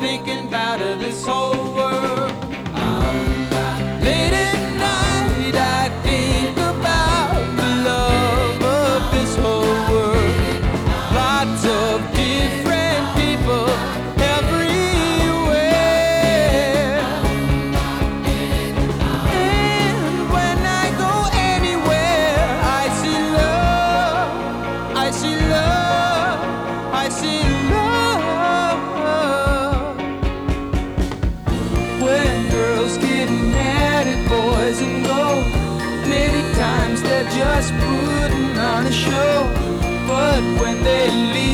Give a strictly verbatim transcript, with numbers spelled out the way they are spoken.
thinking about this whole world. Late at night I think about the love of this whole world. Lots of different people everywhere. And when I go anywhere, I see love, I see love, I see love. When girls get mad at boys and go, many times they're just putting on a show. But when they leave